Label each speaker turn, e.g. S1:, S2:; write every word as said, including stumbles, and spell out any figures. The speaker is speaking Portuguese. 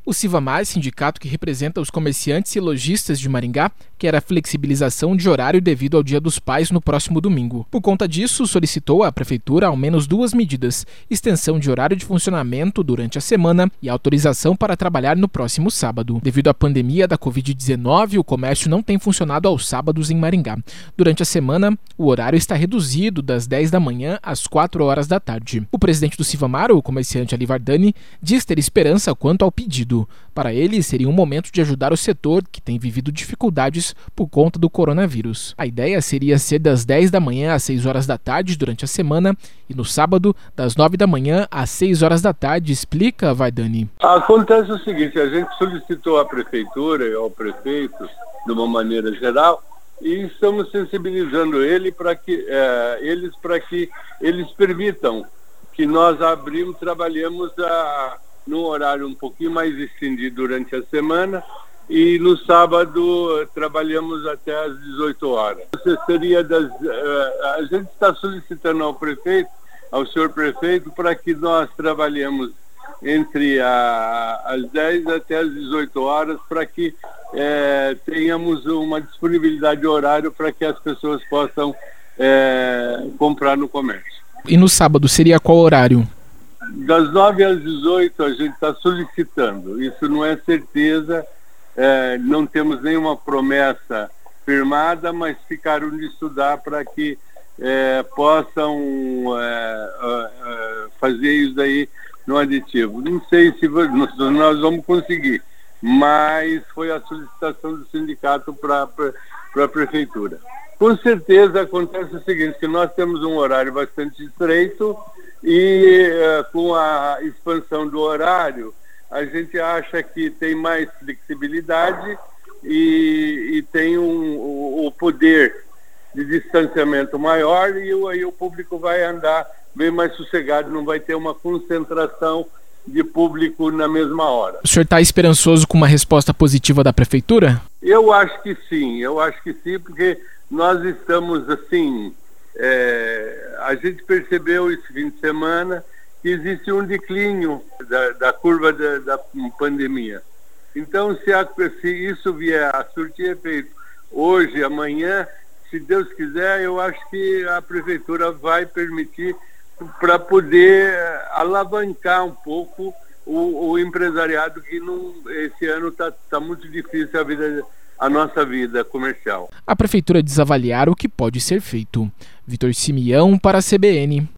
S1: O Sivamar, sindicato que representa os comerciantes e lojistas de Maringá, quer a flexibilização de horário devido ao Dia dos Pais no próximo domingo. Por conta disso, solicitou à Prefeitura ao menos duas medidas: extensão de horário de funcionamento durante a semana e autorização para trabalhar no próximo sábado. Devido à pandemia da covid dezenove, o comércio não tem funcionado aos sábados em Maringá. Durante a semana, o horário está reduzido das dez da manhã às quatro horas da tarde. O presidente do Sivamar, o comerciante Ali Vardani, diz ter esperança quanto ao pedido. Para ele, seria um momento de ajudar o setor, que tem vivido dificuldades por conta do coronavírus. A ideia seria ser das dez da manhã às seis horas da tarde durante a semana e no sábado, das nove da manhã às seis horas da tarde, explica Vardani.
S2: Acontece o seguinte: a gente solicitou à Prefeitura e ao prefeito, de uma maneira geral, e estamos sensibilizando ele para que, é, eles para que eles permitam que nós abrimos, trabalhemos a, num horário um pouquinho mais estendido durante a semana e no sábado trabalhamos até às dezoito horas. Seria das, a gente está solicitando ao prefeito, ao senhor prefeito, para que nós trabalhemos entre a, as dez até as dezoito horas, para que é, tenhamos uma disponibilidade de horário para que as pessoas possam é, comprar no comércio.
S1: E no sábado seria qual horário?
S2: Das nove às dezoito a gente está solicitando. Isso não é certeza, é, não temos nenhuma promessa firmada, mas ficaram de estudar para que é, possam é, é, fazer isso aí no aditivo. Não sei se nós vamos conseguir, mas foi a solicitação do sindicato para a Prefeitura. Com certeza acontece o seguinte, que nós temos um horário bastante estreito e uh, com a expansão do horário, a gente acha que tem mais flexibilidade e, e tem um, o, o poder de distanciamento maior, e aí o público vai andar bem mais sossegado, não vai ter uma concentração de público na mesma hora.
S1: O senhor está esperançoso com uma resposta positiva da Prefeitura?
S2: Eu acho que sim, eu acho que sim, porque nós estamos assim, é, a gente percebeu esse fim de semana que existe um declínio da, da curva da, da pandemia. Então, se, a, se isso vier a surtir efeito hoje, amanhã, se Deus quiser, eu acho que a Prefeitura vai permitir para poder alavancar um pouco o, o empresariado, que não, esse ano está tá muito difícil a vida, a nossa vida comercial.
S1: A Prefeitura diz avaliar o que pode ser feito. Vitor Simeão para a C B N.